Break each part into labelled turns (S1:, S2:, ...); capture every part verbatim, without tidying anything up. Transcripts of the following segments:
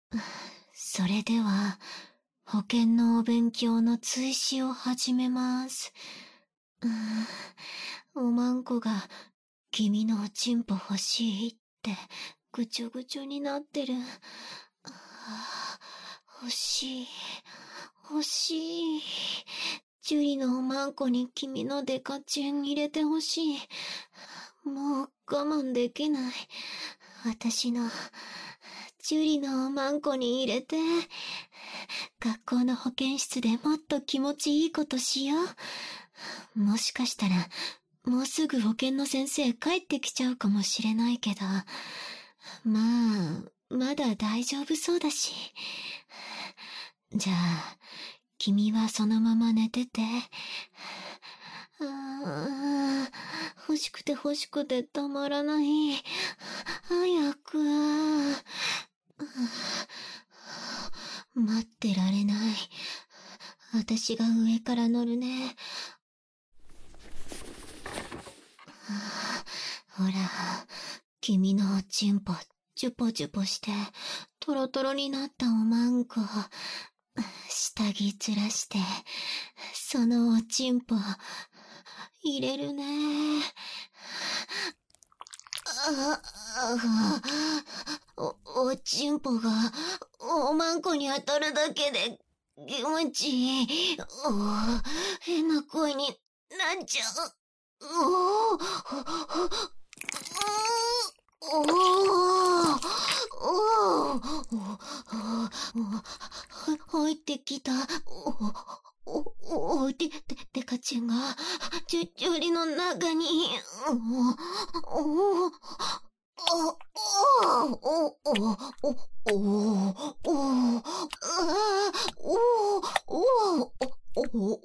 S1: それでは、保険のお勉強の追試を始めます。うーん、おまんこが、君のおちんぽ欲しいって、ぐちょぐちょになってる。あー欲しい、欲しい。ジュリのおまんこに君のデカチン入れてほしい。もう我慢できない。私の、ジュリのおまんこに入れて、学校の保健室でもっと気持ちいいことしよう。もしかしたら、もうすぐ保健の先生帰ってきちゃうかもしれないけど、まあ、まだ大丈夫そうだし。じゃあ、君はそのまま寝てて。ああ、欲しくて欲しくてたまらない。早く。待ってられない。私が上から乗るね。ほら、君のおちんぽ、チュポチュポして、トロトロになったおまんこ、下着ずらして、そのおちんぽ、入れるね。あ、あ、お、おちんぽが、おまんこに当たるだけで、気持ちいい。おー、変な声になっちゃう。おー、おー、おー、入ってきた。お、お、お、で、で、でかちんが、ちゅ、ちゅりの中に、お、お、お、お、お、お、お、お、お、お、お、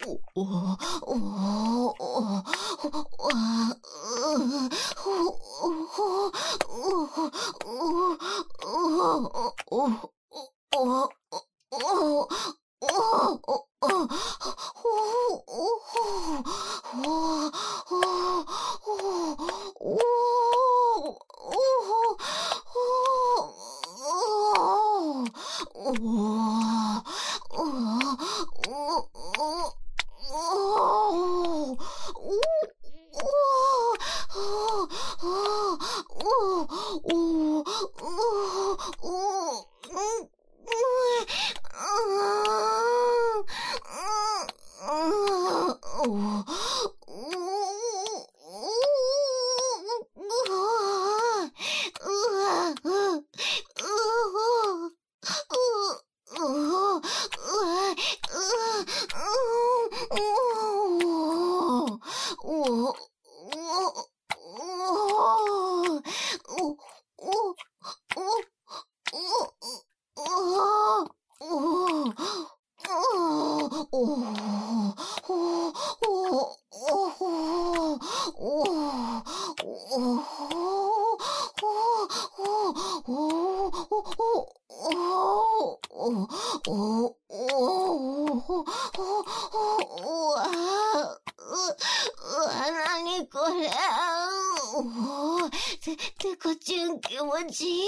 S1: てかちゅん気持ちいい。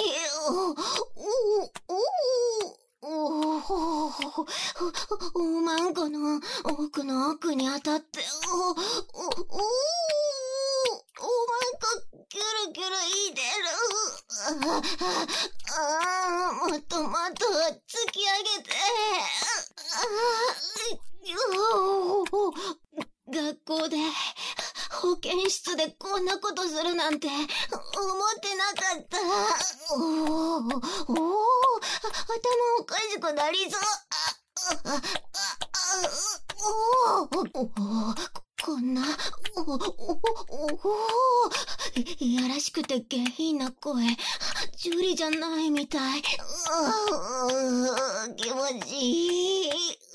S1: お、お、お、おまんこの奥の奥に当たって、お、お、お、おまんこキュルキュルいでる。ああ、もっともっと突き上げて。学校で、保健室でこんなことするなんて思ってなかった。おー、おー、頭おかしくなりそう。あ、あ、おー、おー、こんな、お、お、お、お、いやらしくて下品な声。ジュリじゃないみたい。うー、気持ちいい。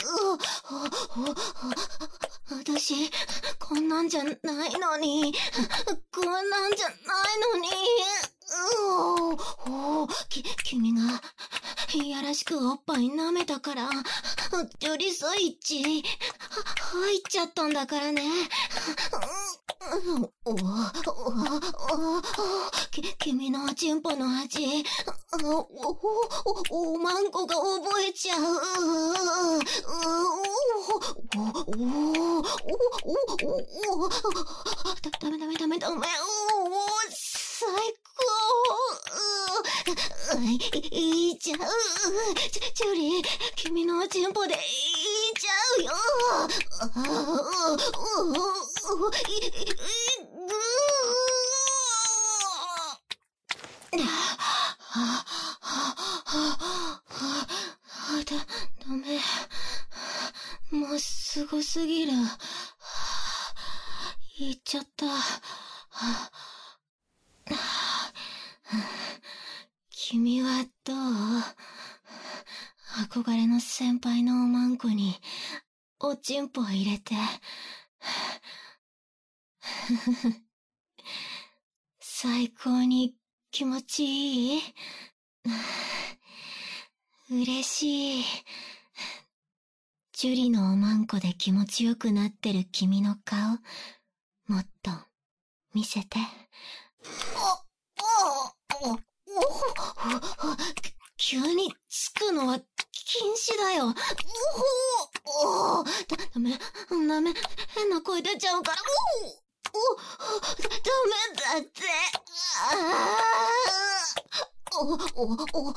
S1: 私、こんなんじゃないのに。こんなんじゃないのに。うおき、君が、いやらしくおっぱい舐めたから、ジュリスイッチ、入っちゃったんだからね。 お、お、お、き、君のおちんぽの味、お、お、おまんこが覚えちゃう。お、お、お、お、お、ダメダメダメダメ、お、最高。いいちゃう。ジュリー、君のおちんぽでいいちゃうよ。だ、ダメ。もうすごすぎる。言っちゃった。君はどう？憧れの先輩のおまんこにおちんぽ入れて。最高に気持ちいい？嬉しい。ジュリのおまんこで気持ちよくなってる君の顔、もっと見せて。お、お、お、お、急につくのは禁止だよ。おお、だ、ダメ、ダメ、変な声出ちゃうから。おお、ダメだって。お、お、お、お、お、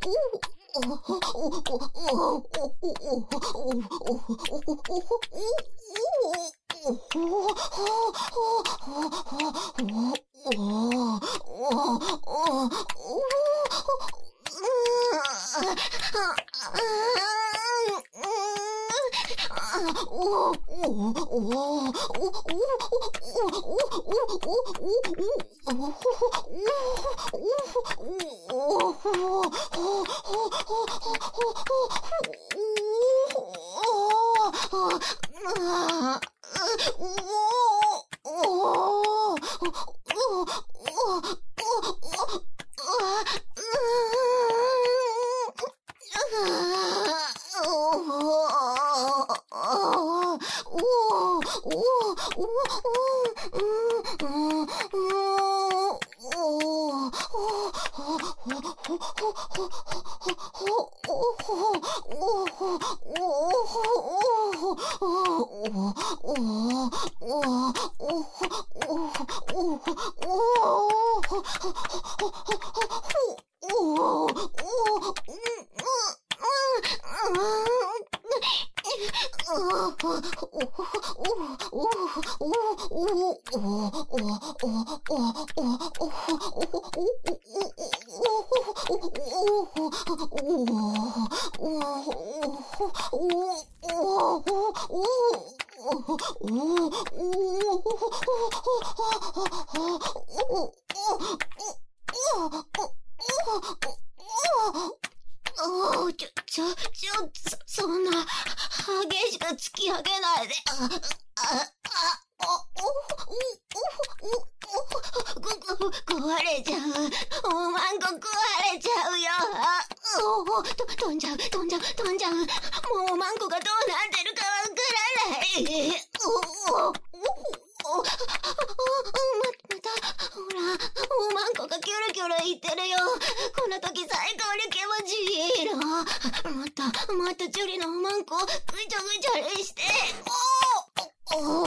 S1: ちょ、ちょ、ちょ、そ、そんな、激しく突き上げないで。あ、あ、あ、お、お、お、お、お、壊れちゃう。おまんこ壊れちゃうよ。お、と、飛んじゃう、飛んじゃう、飛んじゃう。もうおまんこがどうなってるかわからない。お、お、お、お、ま、また、ほら、おまんこがキョロキョロ言ってるよ。この時最高に気持ちいいの。もっと、もっとジュリのおまんこ、ぐちょぐちょにして。おおおお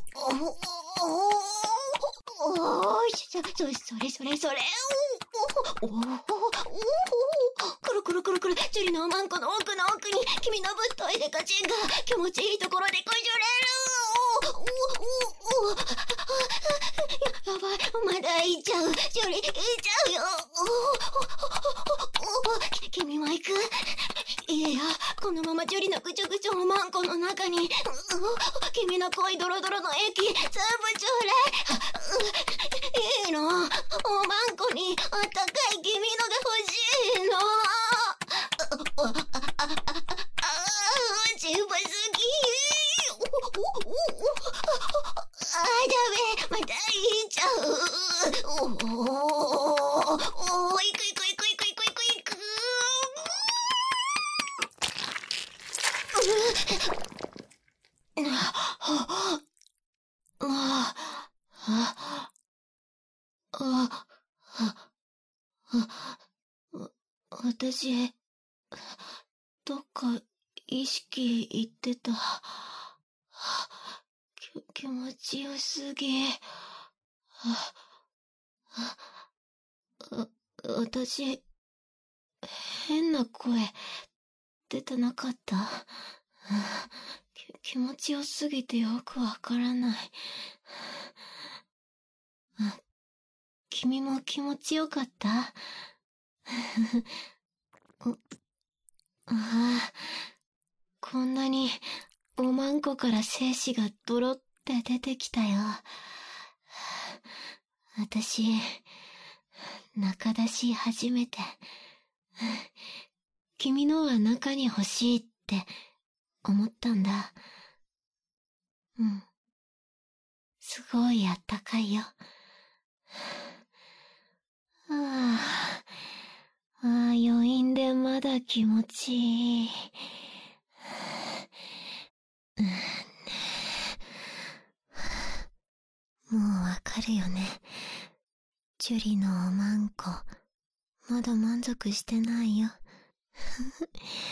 S1: おおし、そ、それそれそれ。おおおくるくるくるくる、ジュリのおまんこの奥の奥に、君のぶっといデカチンが気持ちいいところでこじゅれる。おおおおや、やばい、まだいっちゃう。ジュリ、いっちゃうよ。おおおき、君も行く？いや、このままジュリのぐちょぐちょおまんこの中に、君の濃いドロドロの液、全部ちょうだい。いいの？おまんこにあったかい君のが欲しいの。あ、あ、あ、あ、チンポすぎ。あ、ダメ、またいっちゃう。おー、おー、いくいくいくいくいくいくいく。あ、あ、 私、どっか意識いってた。き、気持ちよすぎ。あ、私、変な声、出てなかった。き、気持ちよすぎてよくわからない。あ、君も気持ちよかった？ああ、こんなにおまんこから精子がドロって出てきたよ。私、中出し初めて。君のは中に欲しいって思ったんだ。うん。すごいあったかいよ。ああ、ああ、余韻でまだ気持ちいい。もうわかるよね。ジュリのおまんこ、まだ満足してないよ。